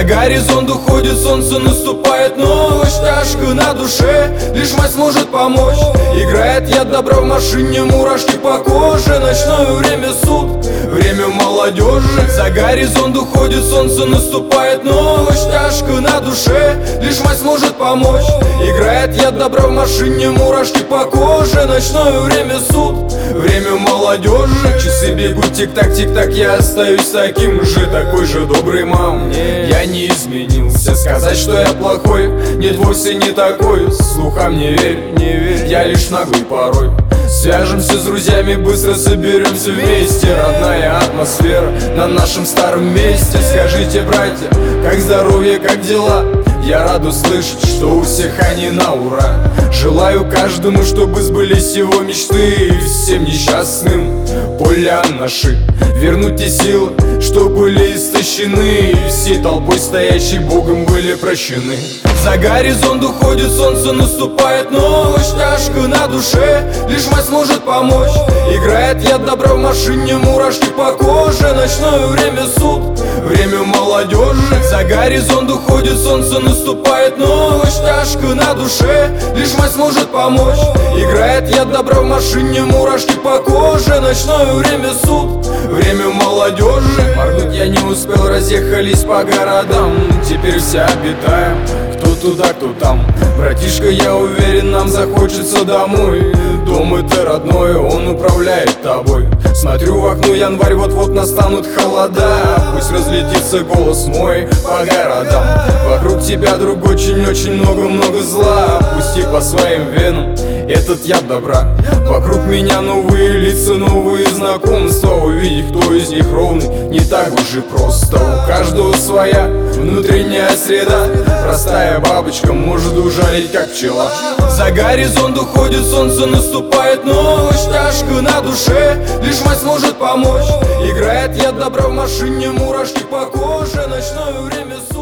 За горизонт уходит солнце, наступает ночь. Тяжко на душе, лишь мать сможет помочь. Играет яд добра в машине, мурашки по коже. Ночное время суд, время молодежи. За горизонт уходит солнце, наступает ночь. Тяжко на душе, лишь мать сможет помочь. Играет яд добра в машине, мурашки по коже. Ночное время суд, время молодежи. Часы бегут, тик-так, тик-так, я остаюсь таким же, такой же добрый, мам. Я не изменился, сказать, что я плохой, нет, вовсе не такой. Слухам не верь, не верь, я лишь наглый порой. Свяжемся с друзьями, быстро соберемся вместе. Родная атмосфера на нашем старом месте. Скажите, братья, как здоровье, как дела? Я рад услышать, что у всех они на ура. Желаю каждому, чтобы сбылись его мечты. И всем несчастным поля наши вернуть те силы, что были истощены, и всей толпой стоящей Богом были прощены. За горизонт уходит солнце, наступает ночь. Тяжко на душе, лишь мать сможет помочь. Играет яд добра в машине, мурашки по коже. Ночное время суд, время молодежи. За горизонт уходит солнце, наступает ночь. Тяжко на душе, лишь мать сможет помочь. Играет яд добра в машине, мурашки по коже. Ночное время суд, время молодежи. Моргнуть я не успел, разъехались по городам. Теперь все обитаем, кто туда, кто там. Братишка, я уверен, нам захочется домой. Дом это родной, он управляет тобой. Смотрю в окно, январь, вот-вот настанут холода. Пусть разлетится голос мой по городам. Вокруг тебя, друг, очень-очень много-много зла. Пусти по своим венам этот яд добра. Вокруг меня новые лица, новые знакомства. Увидеть, кто из них ровный, не так уж и просто. У каждого своя внутренняя среда. Простая бабочка может ужалить, как пчела. За горизонт уходит солнце, наступает ночь. Тяжко на душе, лишь мать сможет помочь. Играет яд добра в машине, мурашки по коже. Ночное время